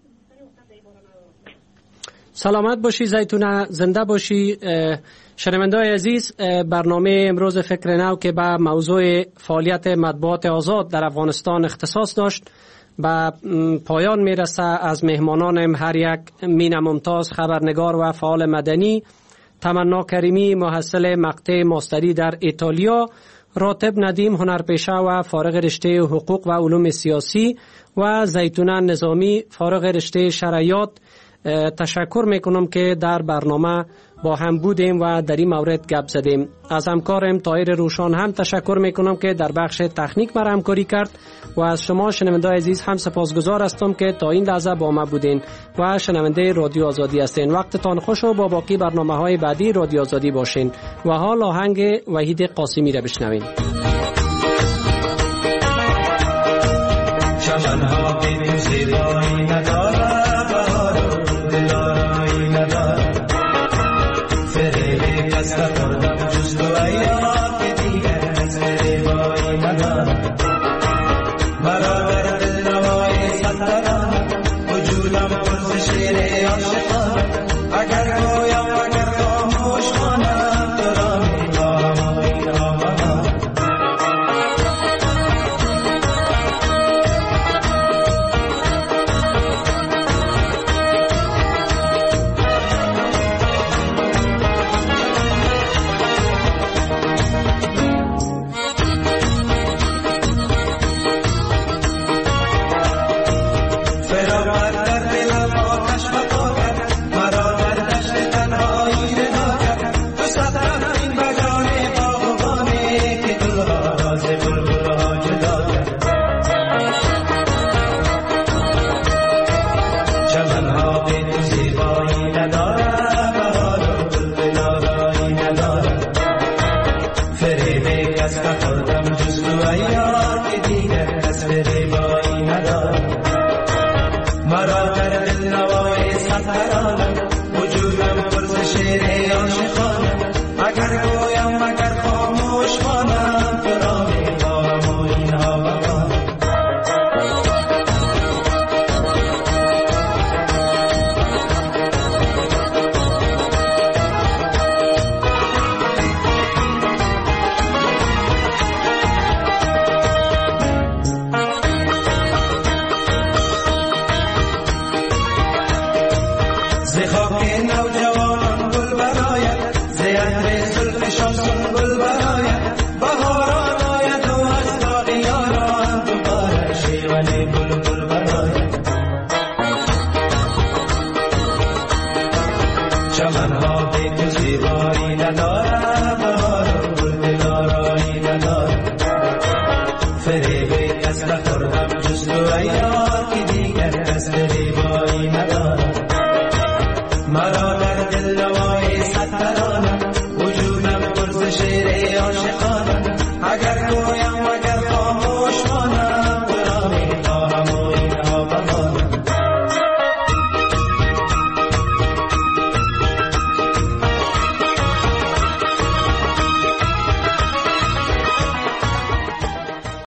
سلامت باشی زیتونه، زنده باشی. شنونده‌های عزیز، برنامه امروز فکر نو که به موضوع فعالیت مطبوعات آزاد در افغانستان اختصاص داشت به پایان میرسه. از مهمانانم هر یک مینه ممتاز، خبرنگار و فعال مدنی، تمنا کریمی محصل مقطع ماستری در ایتالیا، راتب ندیم هنرپیشه و فارغ رشته حقوق و علوم سیاسی و زیتونه نظامی فارغ رشته شرعیات. تشکر میکنم که در برنامه با هم بودیم و در این مورد گپ زدیم. از همکارم طاهر روشان هم تشکر میکنم که در بخش تکنیک مرا همکاری کرد و از شما شنونده عزیز هم سپاسگزار هستم که تا این لحظه با ما بودین و شنونده رادیو آزادی هستین. وقتتان خوش و با باقی برنامه های بعدی رادیو آزادی باشین. و حال آهنگ وحید قاسمی را بشنوین. چمن‌ها بی زیبایی ندارد، Fere